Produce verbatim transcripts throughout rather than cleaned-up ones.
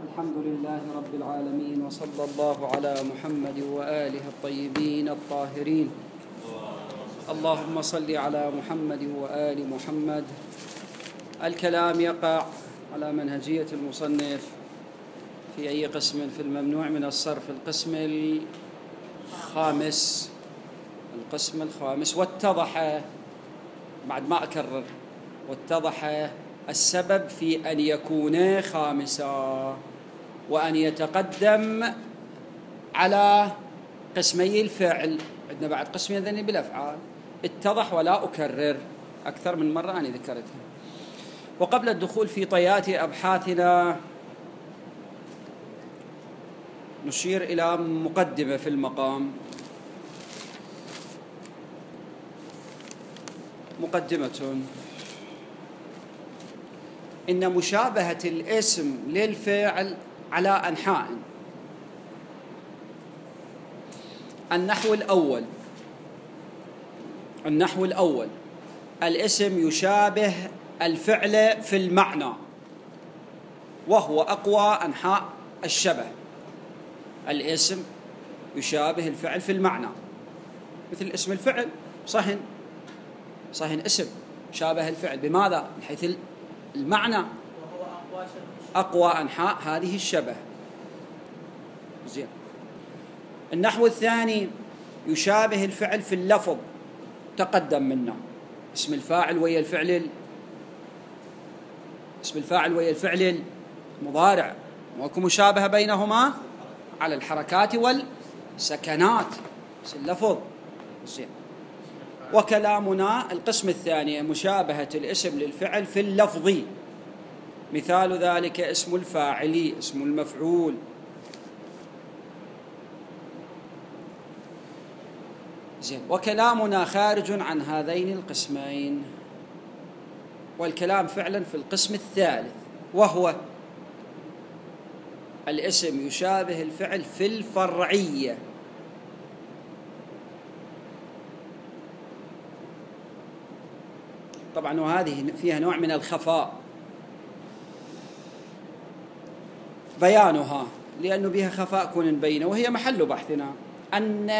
الحمد لله رب العالمين، وصلى الله على محمد وآله الطيبين الطاهرين. اللهم صل على محمد وآل محمد. الكلام يقع على منهجية المصنف في أي قسم في الممنوع من الصرف، القسم الخامس القسم الخامس واتضح بعد ما أكرر واتضح السبب في أن يكون خامسا وأن يتقدم على قسمي الفعل. عندنا بعد قسم يذني بالأفعال، اتضح ولا أكرر أكثر من مرة أنا ذكرتها. وقبل الدخول في طيات أبحاثنا نشير إلى مقدمة في المقام. مقدمة: إن مشابهة الاسم للفعل على أنحاء. النحو الأول النحو الأول الاسم يشابه الفعل في المعنى، وهو أقوى أنحاء الشبه. الاسم يشابه الفعل في المعنى، مثل اسم الفعل صهن. صهن اسم شابه الفعل بماذا؟ من حيث المعنى، أقوى أنحاء هذه الشبه. زين. النحو الثاني يشابه الفعل في اللفظ، تقدم منا. اسم الفاعل ويا الفعل ال... اسم الفاعل ويا الفعل المضارع، وكم مشابهة بينهما على الحركات والسكنات، بس اللفظ. زين. وكلامنا القسم الثاني مشابهة الاسم للفعل في اللفظ، مثال ذلك اسم الفاعل، اسم المفعول. زين. وكلامنا خارج عن هذين القسمين، والكلام فعلا في القسم الثالث، وهو الاسم يشابه الفعل في الفرعية. طبعا وهذه فيها نوع من الخفاء بيانها، لأنه بها خفاء كون بينه، وهي محل بحثنا. أن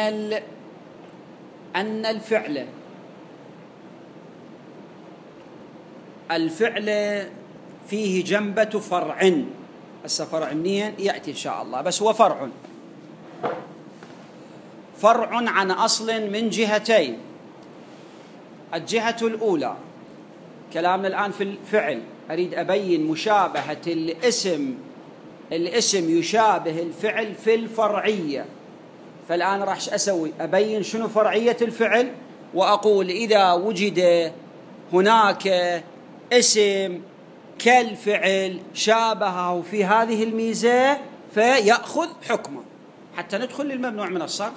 أن الفعل الفعل فيه جنبة فرع. هسه فرع منين يأتي إن شاء الله، بس هو فرع فرع عن أصل من جهتين. الجهة الأولى كلامنا الآن في الفعل، أريد أبين مشابهة الاسم الاسم يشابه الفعل في الفرعية. فالآن راح أسوي أبين شنو فرعية الفعل، وأقول إذا وجد هناك اسم كالفعل شابهه في هذه الميزة فيأخذ حكمه، حتى ندخل للممنوع من الصرف.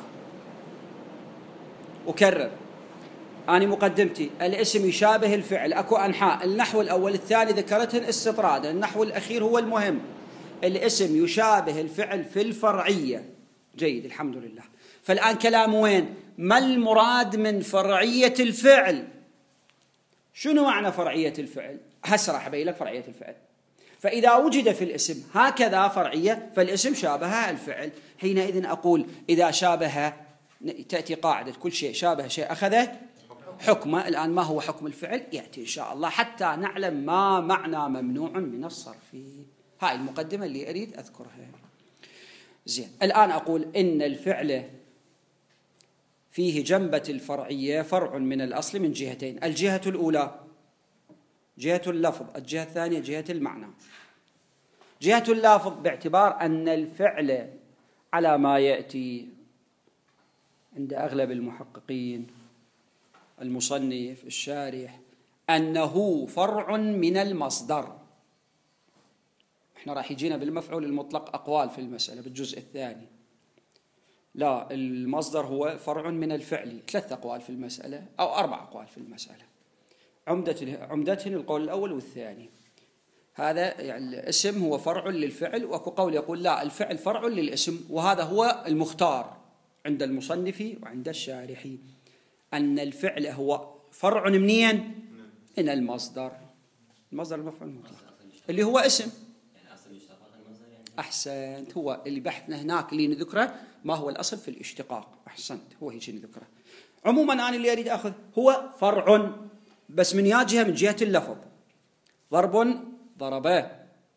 أكرر أنا مقدمتي: الاسم يشابه الفعل، أكو أنحاء. النحو الأول الثاني ذكرتهن استطرادا، النحو الأخير هو المهم. الاسم يشابه الفعل في الفرعية. جيد، الحمد لله. فالآن كلام وين؟ ما المراد من فرعية الفعل؟ شنو معنى فرعية الفعل؟ هسه راح أبين لك فرعية الفعل. فإذا وجد في الاسم هكذا فرعية فالاسم شابه الفعل. حينئذ أقول إذا شابه، تأتي قاعدة كل شيء شابه شيء أخذه حكمه. الآن ما هو حكم الفعل يأتي إن شاء الله، حتى نعلم ما معنى ممنوع من الصرف. هاي المقدمة اللي أريد أذكرها. زين. الآن أقول إن الفعل فيه جنبة الفرعية، فرع من الأصل من جهتين. الجهة الأولى جهة اللفظ، الجهة الثانية جهة المعنى. جهة اللفظ باعتبار أن الفعل على ما يأتي عند أغلب المحققين، المصنف، الشارح، أنه فرع من المصدر. احنا راح يجينا بالمفعول المطلق أقوال في المسألة بالجزء الثاني. لا، المصدر هو فرع من الفعل، ثلاث أقوال في المسألة أو أربع أقوال في المسألة. عمدتهن القول الأول والثاني. هذا يعني الاسم هو فرع للفعل، وأكو قول يقول لا، الفعل فرع للاسم، وهذا هو المختار عند المصنف وعند الشارح، أن الفعل هو فرع منين؟ من المصدر. المصدر المفعول المطلق اللي هو اسم. أحسنت، هو اللي بحثنا هناك اللي نذكره ما هو الأصل في الاشتقاق. أحسنت، هو هيك نذكره. عموما أنا اللي أريد أخذ هو فرع، بس من يا جهة، من جهة اللفظ. ضرب ضربا،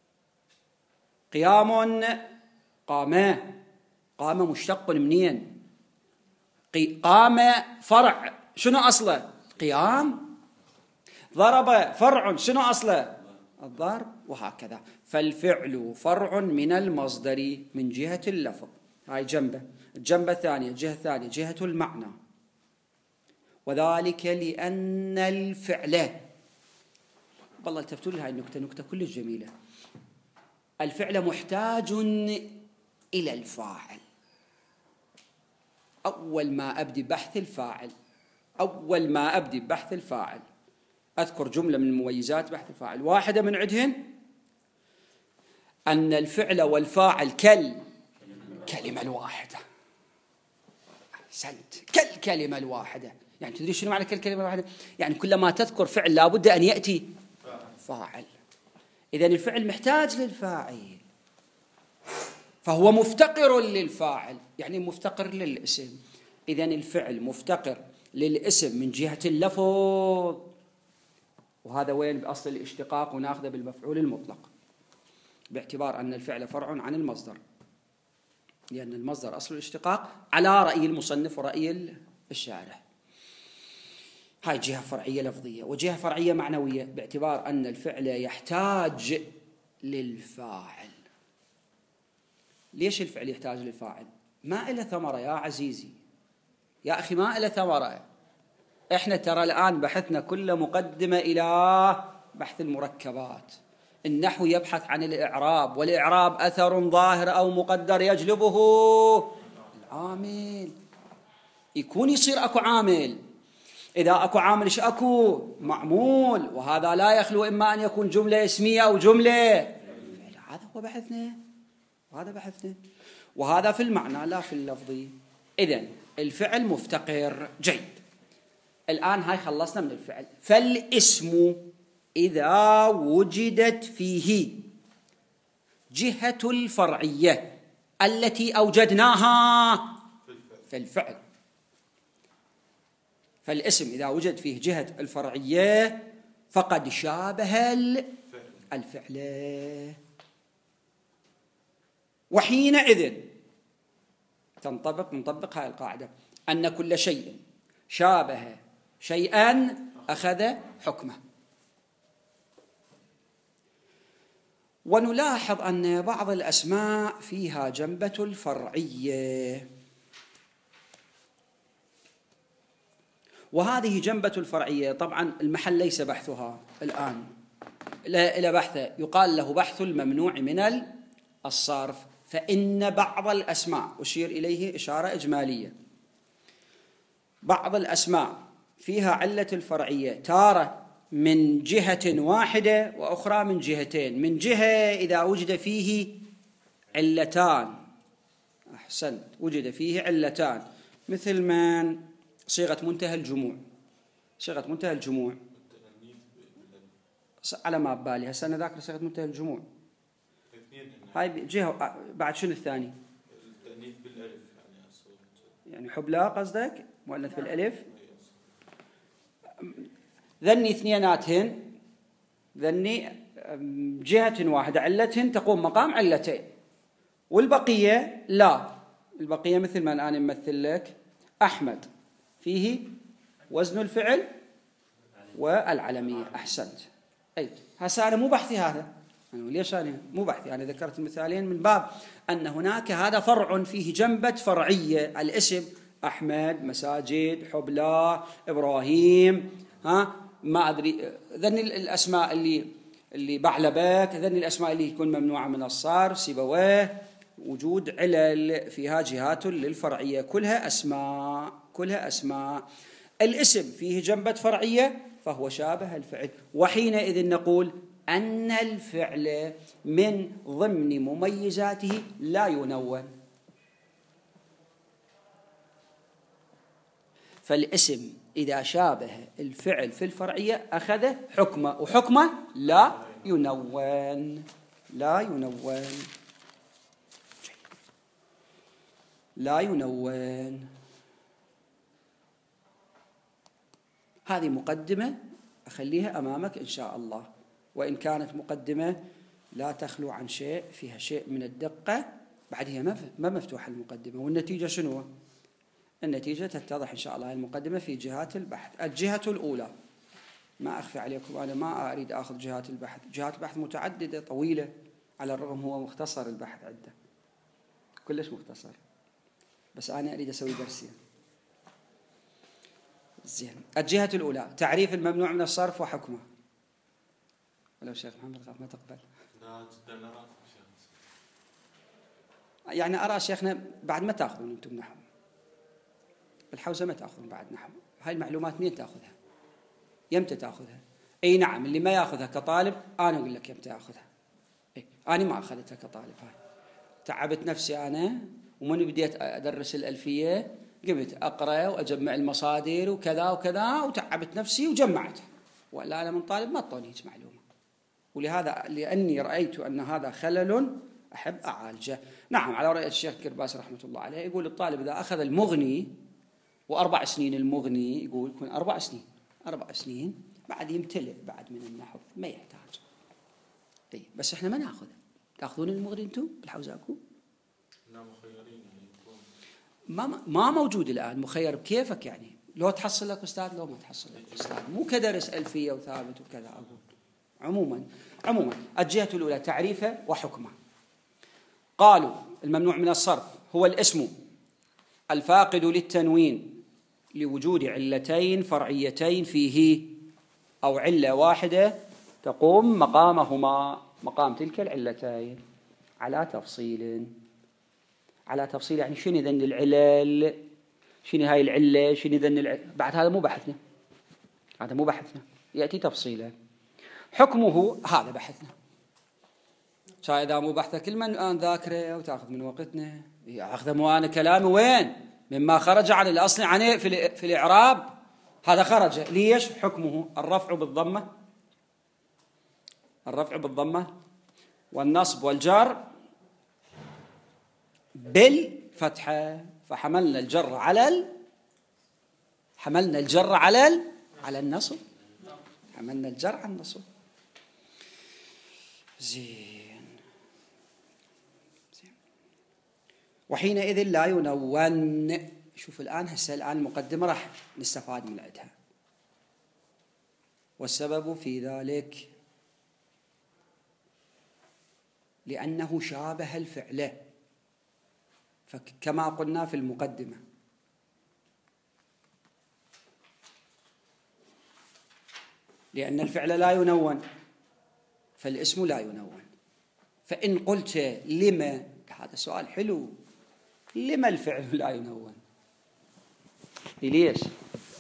قيام قاما. قام مشتق منين؟ قام فرع، شنو أصله؟ قيام. ضرب فرع، شنو أصله؟ الضرب، وهكذا. فالفعل فرع من المصدر من جهة اللفظ، هاي جنبه. الجنبة الثانية، الجهة الثانية جهة المعنى، وذلك لأن الفعل، والله التفتوا لي هاي النكتة، نكتة كلش جميلة. الفعل محتاج إلى الفاعل. أول ما أبدي بحث الفاعل، أول ما أبدي بحث الفاعل أذكر جملة من مميزات بحث الفاعل. واحدة من عندهن أن الفعل والفاعل كالكلمة الواحدة. أحسنت، كالكلمة الواحدة. يعني تدري شنو معنى كالكلمة الواحدة؟ يعني كلما تذكر فعل لابد أن يأتي فاعل. إذن الفعل محتاج للفاعل، فهو مفتقر للفاعل، يعني مفتقر للاسم. إذن الفعل مفتقر للاسم من جهة اللفظ، وهذا وين بأصل الاشتقاق، وناخذه بالمفعول المطلق، باعتبار أن الفعل فرع عن المصدر، لأن المصدر أصل الاشتقاق على رأي المصنف ورأي الشارح. هاي جهة فرعية لفظية، وجهة فرعية معنوية، باعتبار أن الفعل يحتاج للفاعل. ليش الفعل يحتاج للفاعل؟ ما إلى ثمرة يا عزيزي، يا أخي ما إلى ثمرة. إحنا ترى الآن بحثنا كله مقدمة إلى بحث المركبات. النحو يبحث عن الإعراب، والإعراب أثر ظاهر أو مقدر يجلبه العامل. يكون يصير أكو عامل، إذا أكو عامل إيش أكو؟ معمول، وهذا لا يخلو إما أن يكون جملة اسمية أو جملة. هذا هو بحثنا، وهذا بحثنا، وهذا في المعنى لا في اللفظي. إذن الفعل مفتقر. جيد، الآن هاي خلصنا من الفعل. فالاسم إذا وجدت فيه جهة الفرعية التي أوجدناها في الفعل، فالاسم إذا وجد فيه جهة الفرعية فقد شابه الفعل، وحينئذ تنطبق نطبق هاي القاعدة، أن كل شيء شابه شيئا أخذ حكمه. ونلاحظ أن بعض الأسماء فيها جنبة الفرعية، وهذه جنبة الفرعية طبعا المحل ليس بحثها الآن، إلى بحث يقال له بحث الممنوع من الصرف. فإن بعض الأسماء أشير إليه إشارة إجمالية، بعض الأسماء فيها علة الفرعية تارة من جهة واحدة وأخرى من جهتين. من جهة إذا وجد فيه علتان، أحسنت، وجد فيه علتان، مثل من صيغة منتهى الجموع. صيغة منتهى الجموع على ما ببالي هسه أنا ذاكر صيغة منتهى الجموع. هاي جهة، بعد شنو الثاني؟ التأنيث بالألف، يعني يعني حبلى قصدك مؤنث بالألف. ذني اثنيناتهن، ذني جهة واحدة، علتهن تقوم مقام علتين، والبقية لا. البقية مثل ما الآن نمثل لك أحمد فيه وزن الفعل والعلمية. أحسنت. أي هسه أنا مو بحثي هذا، يعني ليش أنا مو بحثي، أنا ذكرت المثالين من باب أن هناك هذا فرع فيه جنبة فرعية. الاسم أحمد، مساجد، حبلى، إبراهيم، ها ما أدري، ذني الأسماء اللي اللي بعلبك، ذني الأسماء اللي يكون ممنوعة من الصرف، سيبويه، وجود علل فيها جهات للفرعية، كلها أسماء، كلها أسماء. الاسم فيه جنبة فرعية فهو شابه الفعل، وحينئذ نقول أن الفعل من ضمن مميزاته لا ينون. فالاسم إذا شابه الفعل في الفرعية أخذ حكمه، وحكمه لا ينون، لا ينون. لا ينون. هذه مقدمة أخليها أمامك إن شاء الله، وإن كانت مقدمة لا تخلو عن شيء، فيها شيء من الدقة، بعدها ما مفتوحة المقدمة. والنتيجة شنو؟ النتيجة تتضح إن شاء الله المقدمة في جهات البحث. الجهة الأولى، ما أخفي عليكم أنا ما أريد أخذ جهات البحث، جهات البحث متعددة طويلة، على الرغم هو مختصر البحث عنده كلش مختصر، بس أنا أريد أسوي درسين. زين. الجهة الأولى تعريف الممنوع من الصرف وحكمه. ولو شيخ محمد خاف ما تقبل. لا جدا لا يعني أرى شيخنا بعد ما تأخذون أنتم نحو بالحوزة، ما تأخذون بعد نحو. هاي المعلومات مين تأخذها؟ يمتى تأخذها؟ أي نعم، اللي ما يأخذها كطالب أنا أقول لك يمتى أخذها. أي أنا ما أخذتها كطالب، هاي تعبت نفسي أنا، ومن بديت أدرس الألفية قمت أقرأ وأجمع المصادر وكذا وكذا، وتعبت نفسي وجمعتها، ولا أنا من طالب ما أعطوني هيك معلومة. ولهذا لأني رأيت أن هذا خلل أحب أعالجه. نعم، على رأي الشيخ كرباس رحمة الله عليه يقول الطالب إذا أخذ المغني وأربع سنين المغني، يقول يكون أربع سنين أربع سنين بعد يمتلئ بعد من النحو، ما يحتاج. أي بس إحنا ما نأخذ. تأخذون المغني أنتم بالحوزاكم؟ لا مخيرين يعني ما ما موجود الآن مخير بكيفك، يعني لو تحصل لك أستاذ لو ما تحصل لك أستاذ، مو كدرس ألفية وثابت وكذا. أقول عموما عموما الجهة الأولى تعريفه وحكمه. قالوا الممنوع من الصرف هو الاسم الفاقد للتنوين لوجود علتين فرعيتين فيه، أو علة واحدة تقوم مقامهما، مقام تلك العلتين، على تفصيل. على تفصيل يعني شنو ذن العلل، شنو هاي العلة، شنو ذن العلة. بعد هذا مو بحثنا، هذا مو بحثنا، يأتي تفصيلا. حكمه هذا بحثنا. إذا مو بحثك كل من الآن ذاكره وتأخذ من وقتنا، أخذ مو أنا كلامي وين مما خرج عن الأصل عنه في في الإعراب، هذا خرج. ليش؟ حكمه الرفع بالضمة، الرفع بالضمة والنصب والجر بالفتحة. فحملنا الجر على ال... حملنا الجر على ال... على النصب، حملنا الجر على النصب. زين. زين. وحينئذ لا ينون. شوف الآن هسه الآن المقدمة راح نستفاد من عندها. والسبب في ذلك لأنه شابه الفعل، فكما قلنا في المقدمة لأن الفعل لا ينون فالاسم لا ينون. فإن قلت لما، هذا سؤال حلو، لما الفعل لا ينون؟ ليش؟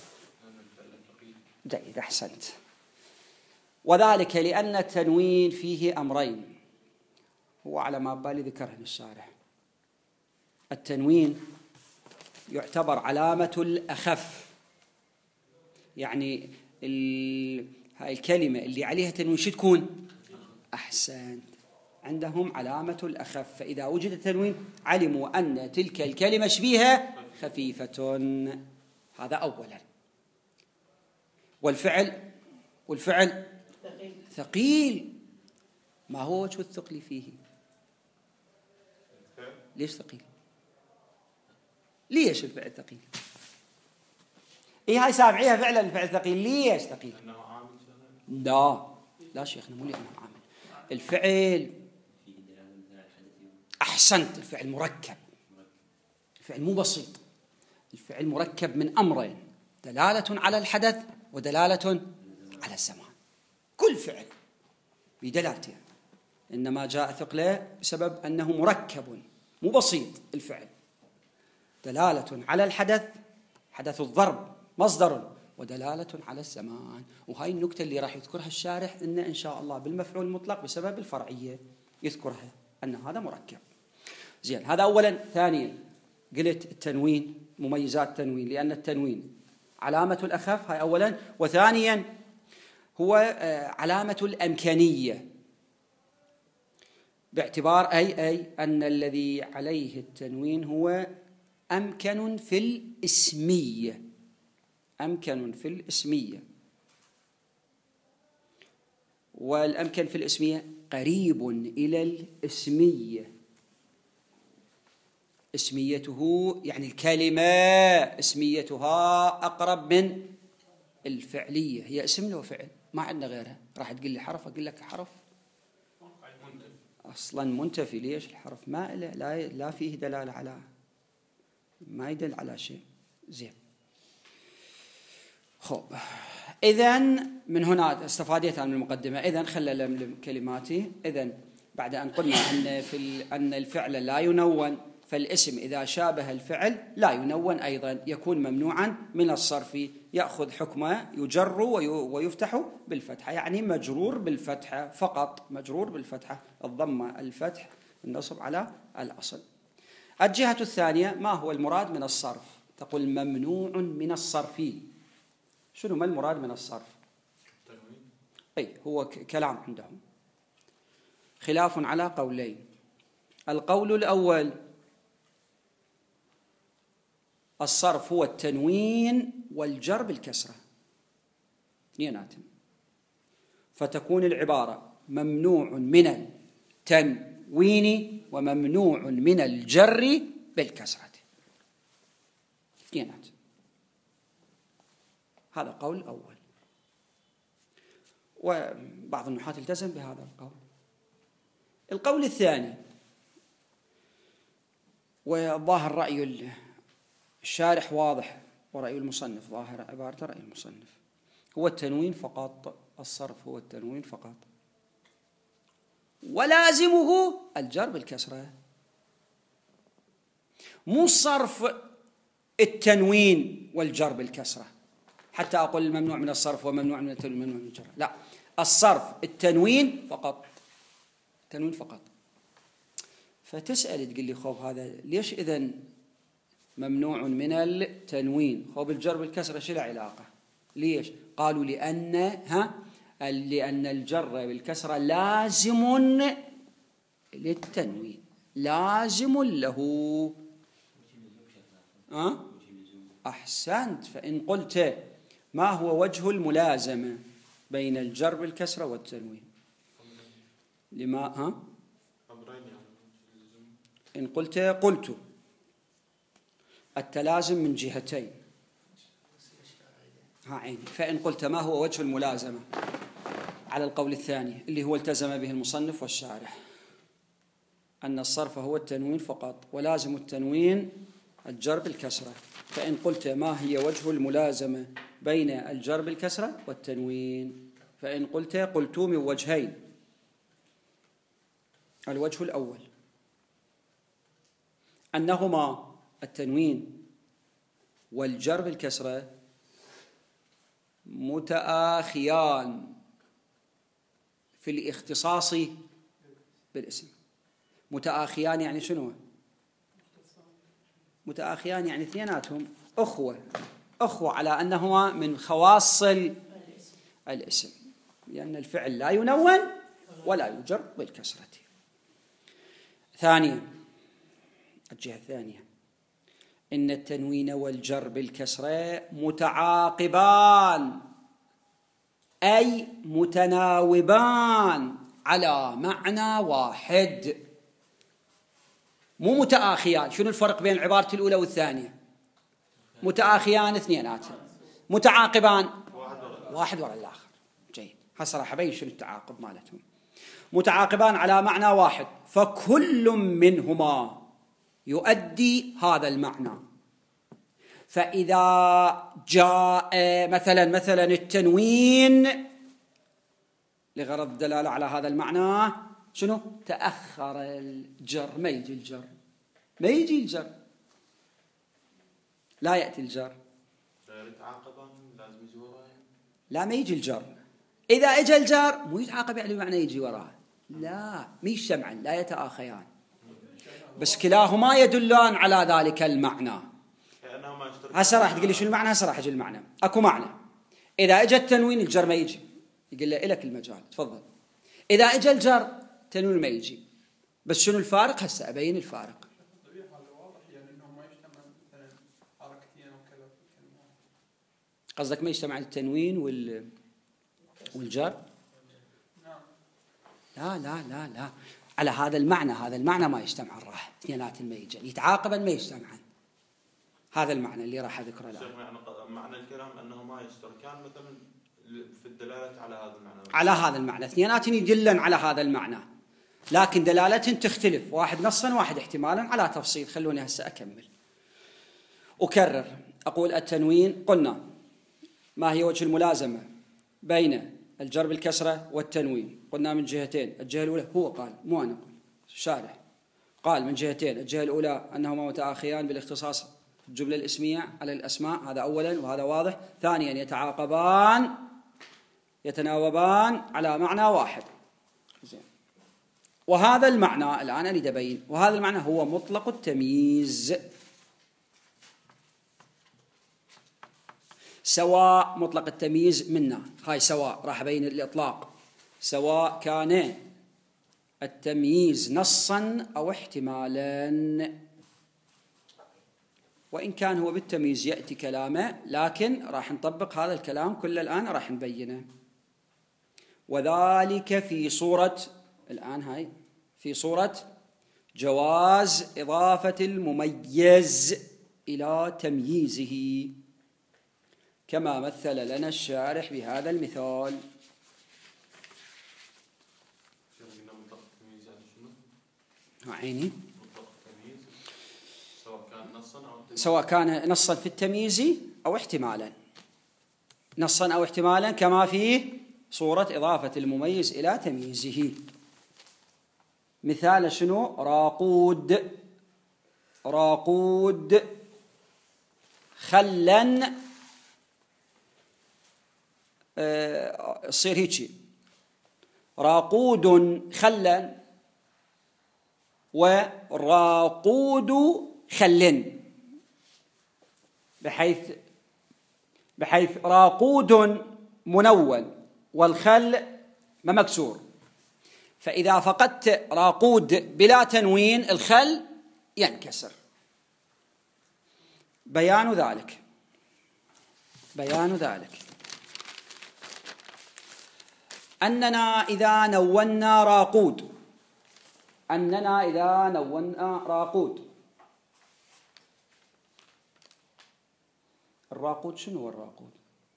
جيد، أحسنت. وذلك لأن التنوين فيه أمرين، هو على ما بالي ذكرهن الشارح. التنوين يعتبر علامة الأخف، يعني هاي الكلمة اللي عليها تنوين شو تكون؟ أحسنت، عندهم علامة الأخف. فإذا وجد التنوين علموا أن تلك الكلمة شبيهة خفيفة. هذا أولا. والفعل والفعل ثقيل. ما هو وجه الثقل فيه؟ ليش ثقيل؟ ليش الفعل ثقيل؟ إيه هاي سامعيها فعلا الفعل ثقيل. ليش ثقيل؟ لا لا شيخنا، مو لأنه عامل. الفعل أحسنت، الفعل مركب، الفعل مو بسيط، الفعل مركب من أمرين: دلالة على الحدث ودلالة على الزمان. كل فعل بدلالته، إنما جاء ثقله بسبب أنه مركب مو بسيط. الفعل دلالة على الحدث، حدث الضرب مصدر، ودلالة على الزمان. وهاي النكتة اللي راح يذكرها الشارح إن إن شاء الله بالمفعول المطلق بسبب الفرعية يذكرها أن هذا مركب. زين، هذا أولا. ثانيا قلت التنوين، مميزات التنوين، لأن التنوين علامة الأخف، هاي أولا. وثانيا هو علامة الأمكانية، باعتبار أي أي أن الذي عليه التنوين هو أمكن في الإسمية، أمكن في الإسمية. والأمكن في الإسمية قريب إلى الإسمية، اسميته يعني الكلمة اسميتها أقرب من الفعلية، هي اسم له فعل ما عندنا غيرها. راح تقول لي حرف، أقول لك حرف أصلا منتفي. ليش؟ الحرف ما لا لا فيه دلالة على، ما يدل على شيء. زين، خب إذن من هنا استفادت من المقدمة. إذن خلى كلماتي. إذن بعد أن قلنا أن في أن الفعل لا ينون، فالاسم إذا شابه الفعل لا ينون أيضا، يكون ممنوعا من الصرف، يأخذ حكمه يجر ويفتح بالفتحة، يعني مجرور بالفتحة فقط، مجرور بالفتحة، الضمة الفتح النصب على الأصل. الجهة الثانية، ما هو المراد من الصرف؟ تقول ممنوع من الصرف. شنو ما المراد من الصرف؟ أي هو كلام عندهم خلاف على قولين. القول الأول الصرف هو التنوين والجر بالكسرة اثنيناتهم، فتكون العبارة ممنوع من التنوين وممنوع من الجر بالكسرة اثنينات. هذا قول أول، وبعض النحاة التزم بهذا القول. القول الثاني، وظاهر رأي الشارح واضح ورأي المصنف ظاهر عبارة رأي المصنف، هو التنوين فقط، الصرف هو التنوين فقط، ولازمه الجر بالكسرة، مو صرف التنوين والجر بالكسرة حتى أقول الممنوع من الصرف وممنوع من التنوين وممنوع من الجر. لا، الصرف التنوين فقط، تنوين فقط. فتسأل تقول لي خوف هذا ليش إذن ممنوع من التنوين؟ خوف الجر بالكسرة شو العلاقة؟ ليش؟ قالوا لأن ها لأن الجر بالكسرة لازم للتنوين، لازم له. أه؟ أحسنت. فإن قلت ما هو وجه الملازمة بين الجر بالكسرة والتنوين؟ لما ها؟ إن قلت قلت التلازم من جهتين، ها عيني. فإن قلت ما هو وجه الملازمة على القول الثاني اللي هو التزم به المصنف والشارح، أن الصرف هو التنوين فقط ولازم التنوين الجر بالكسرة. فإن قلت ما هي وجه الملازمة بين الجر بالكسرة والتنوين؟ فإن قلت قلت من وجهين. الوجه الأول أنهما التنوين والجر بالكسرة متآخيان في الاختصاص بالاسم. متآخيان يعني شنو؟ متآخيان يعني اثنيناتهم أخوة، أخوة على أنهما من خواص الاسم، لأن الفعل لا ينون ولا يجر بالكسرة. ثانيا، الجهة الثانية، إن التنوين والجر بالكسرة متعاقبان أي متناوبان على معنى واحد، مو متآخيان. شنو الفرق بين العبارة الأولى والثانية؟ متآخيان اثنينات، متعاقبان واحد وراء الآخر. جيد، هسه راح أبين شنو التعاقب مالتهم. متعاقبان على معنى واحد، فكل منهما يؤدي هذا المعنى. فإذا جاء مثلا مثلا التنوين لغرض الدلالة على هذا المعنى، شنو؟ تأخر الجر، ما يجي الجر، ما يجي الجر، لا يأتي الجر، لا ما يجي الجر. إذا إجا الجر مو يتعاقب يعني بمعنى يجي وراه، لا، مش سمعا، لا يتآخيان، بس كلاهما يدلان على ذلك المعنى. هسه راح تقول لي شو المعنى؟ هسه راح يجي المعنى. اكو معنى اذا اجى التنوين الجر ما يجي، يقول له لك المجال تفضل. اذا اجى الجر تنوين ما يجي، بس شنو الفارق؟ هسه ابين الفارق. قصدك ما يجتمع التنوين وال والجر؟ لا لا لا لا، على هذا المعنى، هذا المعنى ما يجتمع الراح اثنينات ما يجن يتعاقبا ما يجتمعان، هذا المعنى اللي راح اذكره الان. معنى الكلام انه ما يشتركان مثلا في الدلاله على هذا المعنى، على هذا المعنى اثنينات يدلن على هذا المعنى، لكن دلالتهم تختلف، واحد نصا واحد احتمالا على تفصيل. خلوني هسه اكمل اكرر. اقول التنوين قلنا ما هي وجه الملازمه بين الجر بالكسره والتنوين؟ قلنا من جهتين. الجهه الاولى هو قال، مو انا اقول، الشارح قال من جهتين. الجهه الاولى انهما متآخيان بالاختصاص في الجمله الاسميه على الاسماء، هذا اولا وهذا واضح. ثانيا يتعاقبان يتناوبان على معنى واحد. زين. وهذا المعنى الان اريد ابين، وهذا المعنى هو مطلق التمييز، سواء مطلق التمييز منا، هاي سواء راح أبين الإطلاق، سواء كان التمييز نصا أو احتمالا. وإن كان هو بالتمييز يأتي كلامه، لكن راح نطبق هذا الكلام كله الآن راح نبينه. وذلك في صورة الآن هاي في صورة جواز إضافة المميز إلى تمييزه، كما مثل لنا الشارح بهذا المثال. عيني سواء كان نصا في التمييز أو احتمالا، نصا أو احتمالا، كما في صورة إضافة المميز إلى تمييزه. مثال شنو؟ راقود، راقود خلا، يصير هيك راقود خلا وراقود خل، بحيث بحيث راقود منون والخل ما مكسور، فإذا فقدت راقود بلا تنوين الخل ينكسر. بيان ذلك بيان ذلك أننا إذا نونا راقود أننا إذا نونا راقود الراقود شنو هو الراقود؟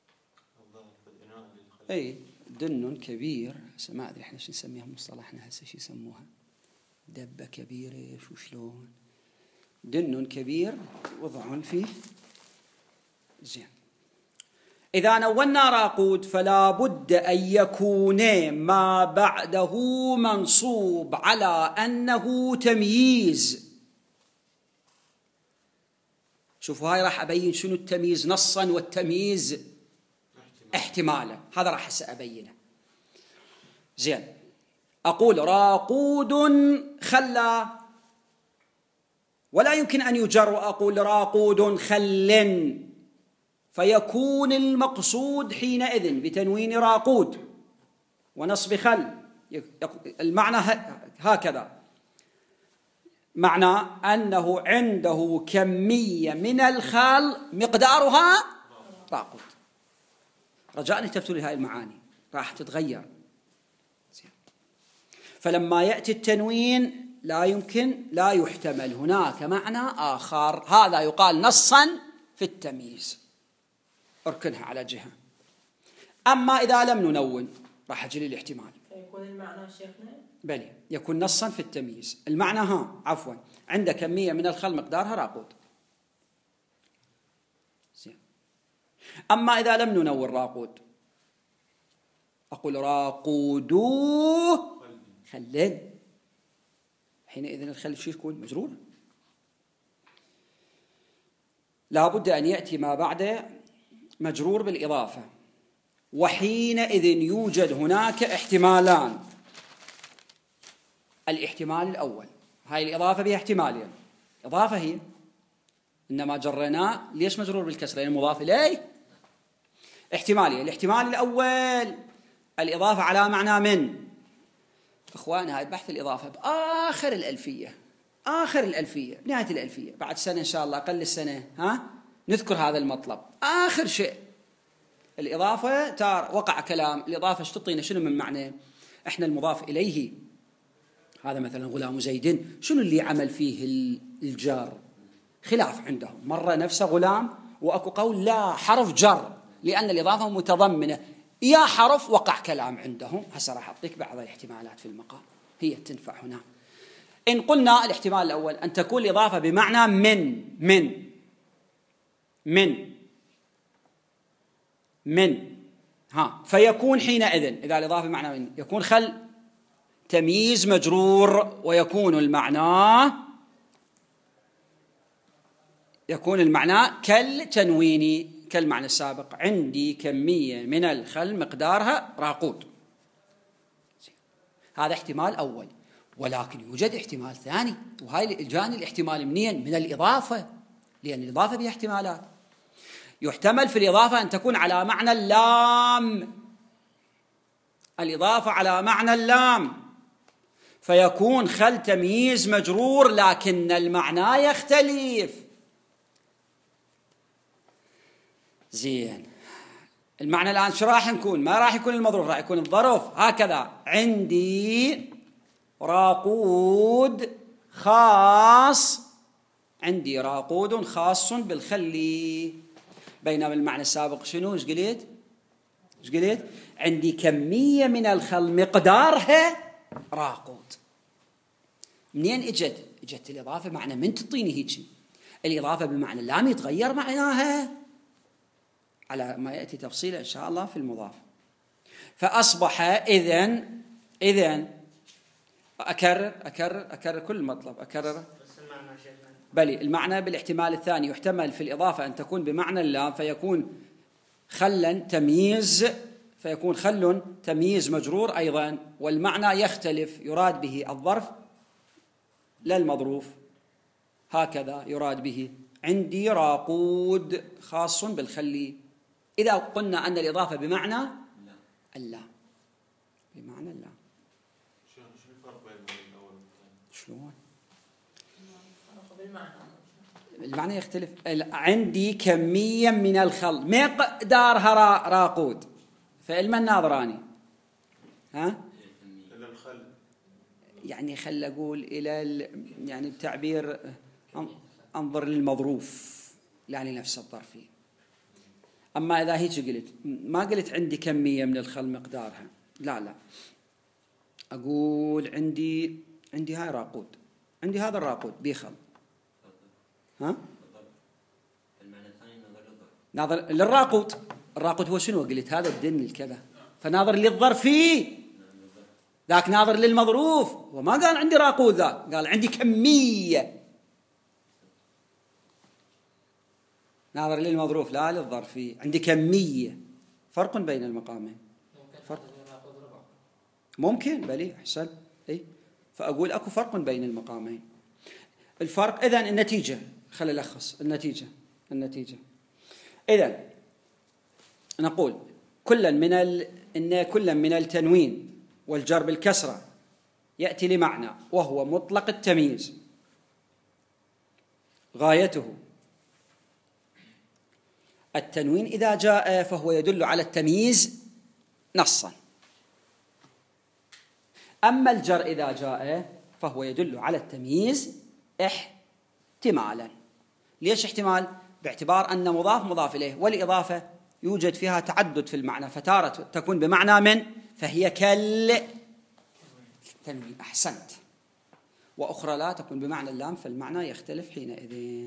أي دن كبير، ما أدري إحنا شو نسميها مصطلحنا هسه، شو يسموها؟ دبة كبيرة شو شلون؟ دن كبير وضع فيه. زين. إذا نونا راقود فلا بد أن يكون ما بعده منصوب على أنه تمييز. شوفوا هاي راح أبين شنو التمييز نصا والتمييز احتمالا، هذا راح أبينه. زين. أقول راقود خلا، ولا يمكن أن يجر وأقول راقود خل، فيكون المقصود حينئذ بتنوين راقود ونصب خل المعنى هكذا، معنى أنه عنده كمية من الخل مقدارها راقود. رجاء التفتوا لهذه المعاني راح تتغير. فلما يأتي التنوين لا يمكن لا يحتمل هناك معنى آخر، هذا يقال نصا في التمييز، اركنها على جهة. أما إذا لم ننون راح أجي الاحتمال، يكون المعنى شيخنا بلي يكون نصا في التمييز. المعنى ها عفوا عند كمية من الخل مقدارها راقود. زين. أما إذا لم ننون راقود أقول راقودوه خلين، حينئذ الخل شو يكون؟ مجرور. لا بد أن يأتي ما بعده مجرور بالإضافة، وحينئذ يوجد هناك احتمالان. الاحتمال الأول، هاي الإضافة بها احتمالين. إضافة هي إنما جريناه، ليش مجرور بالكسر؟ لأن المضاف إليه احتمالية. الاحتمال الأول الإضافة على معنى من. إخوان هاي بحث الإضافة بآخر الألفية، آخر الألفية، بنهاية الألفية، بعد سنة إن شاء الله أقل السنة ها نذكر هذا المطلب. آخر شيء الإضافة تار وقع كلام، الإضافة ايش تعطينا؟ شنو من معنى؟ احنا المضاف إليه هذا مثلا غلام زيد، شنو اللي عمل فيه الجار؟ خلاف عندهم، مرة نفسه غلام، وأكو قول لا حرف جر لأن الإضافة متضمنة يا حرف، وقع كلام عندهم. هسه راح أعطيك بعض الاحتمالات في المقام هي تنفع هنا. إن قلنا الاحتمال الأول أن تكون الإضافة بمعنى من من من من ها فيكون حينئذ إذا الإضافة بمعنى من يكون خل تمييز مجرور، ويكون المعنى يكون المعنى كالتنوين كالمعنى السابق. عندي كمية من الخل مقدارها راقود. هذا احتمال أول، ولكن يوجد احتمال ثاني، وهاي الجاني الاحتمال منين؟ من الإضافة، لأن الإضافة بها احتمالات. يحتمل في الإضافة أن تكون على معنى اللام، الإضافة على معنى اللام، فيكون خل تمييز مجرور لكن المعنى يختلف. زين، المعنى الآن شو راح نكون؟ ما راح يكون المظروف، راح يكون الظرف. هكذا عندي راقود خاص، عندي راقود خاص بالخلي، بينما المعنى السابق شنو؟ ايش قلت؟ ايش قلت؟ عندي كمية من الخل مقدارها راقود. منين اجت؟ اجت الإضافة معنى من تعطيني هيك. الإضافة بمعنى اللام يتغير معناها على ما يأتي تفصيلا إن شاء الله في المضاف. فأصبح إذن إذن أكرر أكرر أكرر كل مطلب أكرر. بلي المعنى بالاحتمال الثاني يحتمل في الإضافة أن تكون بمعنى اللام، فيكون خلا تمييز، فيكون خل تمييز مجرور أيضا، والمعنى يختلف، يراد به الظرف لا المظروف. هكذا يراد به عندي راقود خاص بالخلي. إذا قلنا أن الإضافة بمعنى اللام، بمعنى اللام، شو الفرق بين الأول والثاني؟ شلون؟ المعنى يختلف. عندي كمية من الخل مقدارها راقود، فإلما الناظراني ها؟ إلى الخل، يعني خل أقول إلى يعني بتعبير أنظر للمظروف لا لنفس الظرفي. أما إذا هيك قلت، ما قلت عندي كمية من الخل مقدارها، لا لا، أقول عندي عندي هاي راقود، عندي هذا الراقود بيخل. ها؟ المعنى الثاني ناظر للراقود. الراقود هو شنو؟ قلت هذا الدن الكذا، فناظر للظرفي، ذاك ناظر للمظروف، وما قال عندي راقود، ذا قال عندي كمية، ناظر للمظروف لا للظرفي. عندي كمية، فرق بين المقامين. فرق ممكن بلي أحسن إيه، فأقول أكو فرق بين المقامين. الفرق إذن النتيجة، خلي ألخص النتيجة. النتيجة إذن نقول كلا من ال... إن كلا من التنوين والجر بالكسرة يأتي لمعنى وهو مطلق التمييز، غايته التنوين إذا جاء فهو يدل على التمييز نصا، أما الجر إذا جاء فهو يدل على التمييز احتمالا. ليش احتمال؟ باعتبار أن مضاف مضاف إليه، والإضافة يوجد فيها تعدد في المعنى، فتارة تكون بمعنى من فهي كالتنوين، أحسنت، وأخرى لا تكون بمعنى اللام فالمعنى يختلف حينئذ.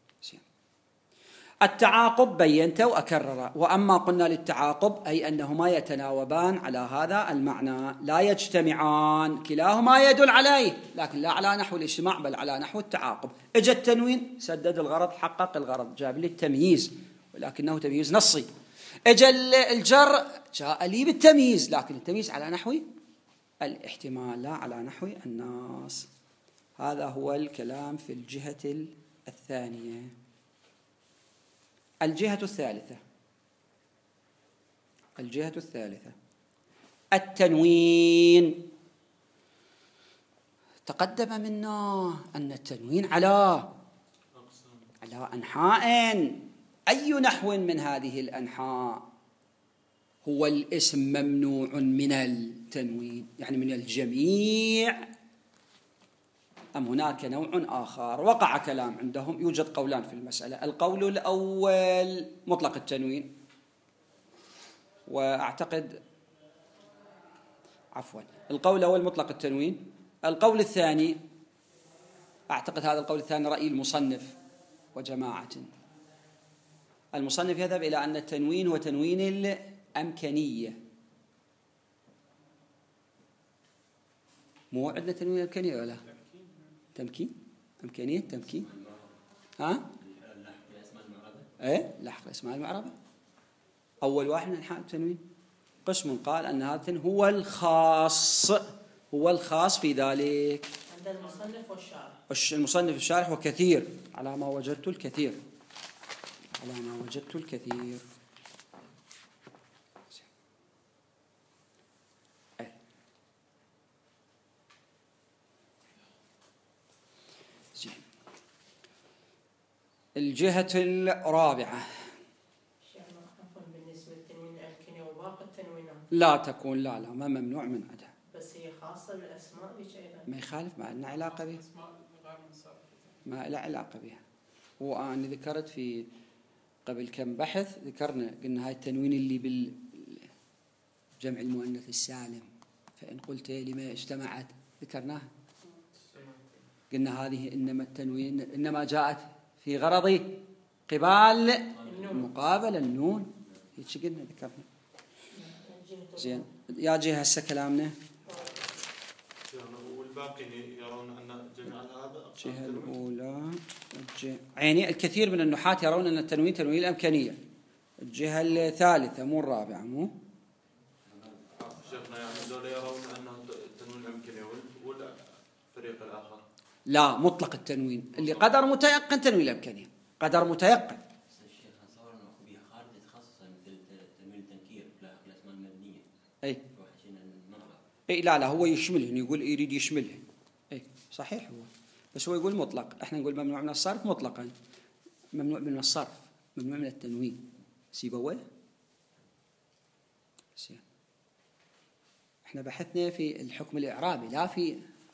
التعاقب بينت وأكرر، وأما قلنا للتعاقب أي أنهما يتناوبان على هذا المعنى، لا يجتمعان، كلاهما يدل عليه لكن لا على نحو الاجتماع بل على نحو التعاقب. اجى التنوين سدد الغرض، حقق الغرض، جاب لي التمييز ولكنه تمييز نصي. اجى الجر جاء لي بالتمييز لكن التمييز على نحو الاحتمال لا على نحو النص. هذا هو الكلام في الجهة الثانية. الجهة الثالثة الجهة الثالثة التنوين. تقدم منا أن التنوين على على أنحاء. أي نحو من هذه الأنحاء؟ هو الاسم ممنوع من التنوين، يعني من الجميع، أم هناك نوع آخر؟ وقع كلام عندهم، يوجد قولان في المسألة. القول الأول مطلق التنوين، وأعتقد عفوا القول الأول مطلق التنوين. القول الثاني أعتقد هذا القول الثاني رأي المصنف وجماعة. المصنف يذهب إلى أن التنوين هو تنوين الأمكنية. مو عندنا تنوين الأمكنية ولا تمكين؟ أمكانية تمكين؟ ها؟ إيه لحق الأسماء المعربة. أول واحد من أنحاء التنوين. قسم قال أن هذا هو الخاص، هو الخاص في ذلك. عند المصنف والشارح. المصنف الشارح وكثير، على ما وجدت الكثير، على ما وجدت الكثير. الجهة الرابعة بالنسبة للتنوين الأمكني وباقي التنوينات لا تكون، لا لا ما ممنوع من عدها، بس هي خاصة بالأسماء بشيء ما يخالف، ما لنا علاقة بها، ما لا علاقة بها. وأنا ذكرت في قبل كم بحث، ذكرنا قلنا هاي التنوين اللي بالجمع المؤنث السالم، فإن قلت لما اجتمعت ذكرناها، قلنا هذه إنما التنوين إنما جاءت في غرض قبال مقابل النون، هيك قلنا ذكرنا. زين يا جهة هسه كلامنا. والباقي يرون أن جميع هذا الجهة الأولى يعني الكثير من النحاة يرون أن التنوين تنوين الأمكانية. الجهة الثالثة مو الرابعة، مو شيخنا يعني هذول يرون أنه التنوين الأمكانية، ولا الفريق الآخر لا مطلق التنوين اللي قدر متيقن تنوين الأمكانية، قدر متيقن. الشيخ صار انه بها خارج تخصصا مثل تنوين التنكير لا الاسماء المبنيه. اي وحشين المنغى. اي لا لا هو يشملهن، يقول يريد يشملهن. اي صحيح هو، بس هو يقول مطلق، احنا نقول ممنوع من الصرف مطلقا، ممنوع من الصرف، ممنوع من التنوين. سيبويه احنا بحثنا في الحكم الإعرابي لا في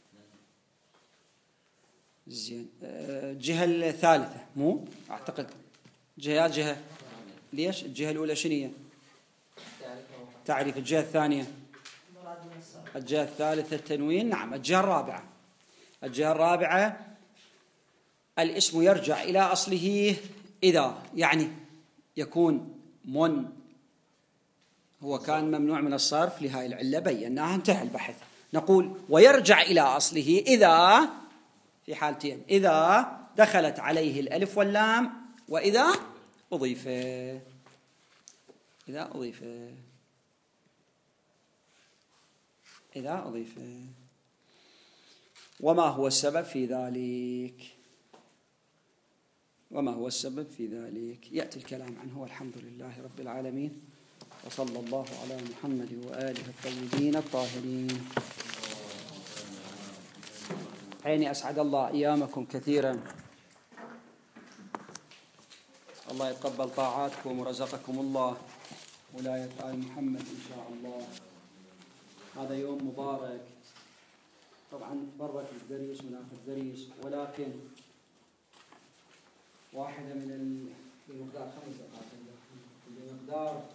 زين. الجهة الثالثة مو أعتقد جهة جهة ليش الجهة الأولى شنية؟ تعريف. الجهة الثانية الجهة الثالثة التنوين. نعم. الجهة الرابعة الجهة الرابعة الاسم يرجع إلى أصله إذا يعني يكون من هو كان ممنوع من الصرف لهذه العلة بيناها، انتهى البحث. نقول ويرجع إلى أصله إذا في حالتين: إذا دخلت عليه الألف واللام، وإذا أضيف إذا أضيف إذا أضيف وما هو السبب في ذلك؟ وما هو السبب في ذلك؟ يأتي الكلام عنه، والحمد لله رب العالمين، وصلى الله على محمد وآله الطيبين الطاهرين. عيني أسعد الله أيامكم كثيرا، الله يتقبل طاعاتكم ورزقكم الله ولاية آل محمد إن شاء الله. هذا يوم مبارك، طبعا برك الدريس وناخذ الدريس، ولكن واحدة من بمقدار خمس دقائق بمقدار